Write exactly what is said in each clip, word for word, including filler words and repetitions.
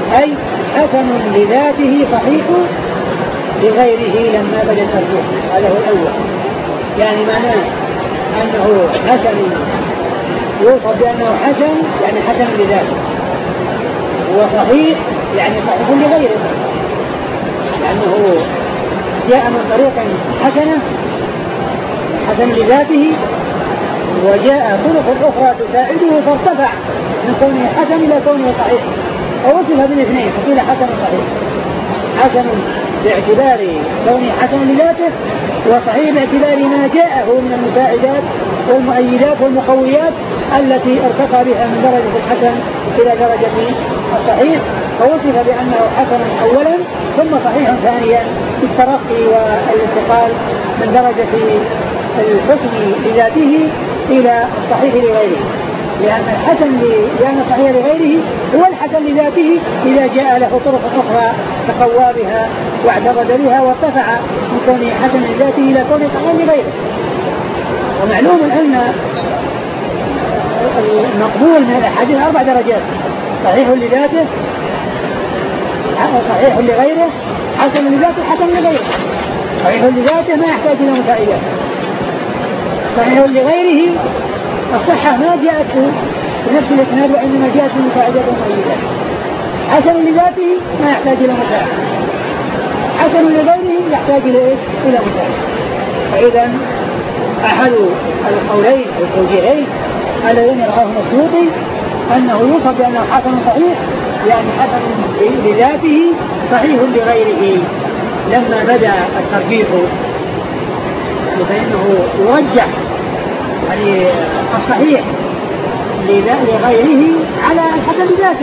أي حسن لذاته صحيح لغيره لما بدا الترجيح. هذا هو الأول، يعني معناه أنه حسن يوصف بأنه حسن يعني حسن لذاته، وصحيح يعني صحيح لغيره، لأنه جاء من طريق حسنة حسن لذاته وجاء طرق أخرى تساعده فارتفع من كونه حسن إلى كونه صحيح، فوصف بالاثنين فقيل حسن صحيح، حسن باعتبار كونه حسن لذاته وصحيح باعتبار ما جاءه من المساعدات والمؤيدات والمقويات التي ارتقى بها من درجة الحسن إلى درجة الصحيح، فوصف بأنه حسن أولا ثم صحيح ثانيا بالترقي والانتقال من درجة الحسن لذاته إلى الصحيح لغيره، لأن الحسن لأن الصحيح لغيره هو الحسن لذاته إذا جاء له طرق أخرى تقوى بها واعتقد بها وارتفع من كونه حسن لذاته إلى كونه صحيح لغيره. ومعلوم أن المقبول من الأحاديث أربع درجات: صحيح لذاته، صحيح لغيره، حسن لذاته، حسن لغيره. صحيح لذاته ما يحتاج إلى مساعدات، صحيح لغيره الصحة ما جاءت بنفس الإسناد وإنما جاءت بمساعدات ومؤيدات. حسن لذاته ما يحتاج إلى مساعدة، حسن لغيره يحتاج إلى إيش؟ إلى مساعدة. فإذا أحد القولين والتوجيهين الذين رآهم السيوطي أنه يوصف بأنه حسن صحيح، يعني حسن لذاته صحيح لغيره لما بدأ الترجيح، فإنه يرجح يعني الصحيح لغيره على الحسن لذاته،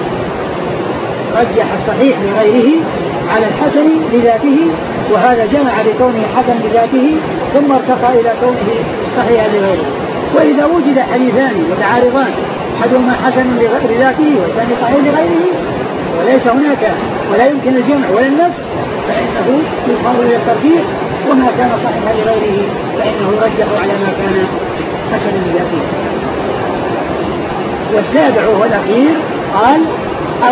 رجح الصحيح لغيره على الحسن لذاته، وهذا جمع بكونه حسن لذاته ثم ارتقى إلى كونه صحيحا لغيره. وإذا وجد حديثان متعارضان أحدهما حسن لذاته والثاني صحيح لغيره وليس هناك ولا يمكن الجمع ولا النفس فإنه يصار إلى الترجيح، وما كان صحيحا لغيره فإنه يرجح على ما كان حسن لذاته. والسابع والأخير قال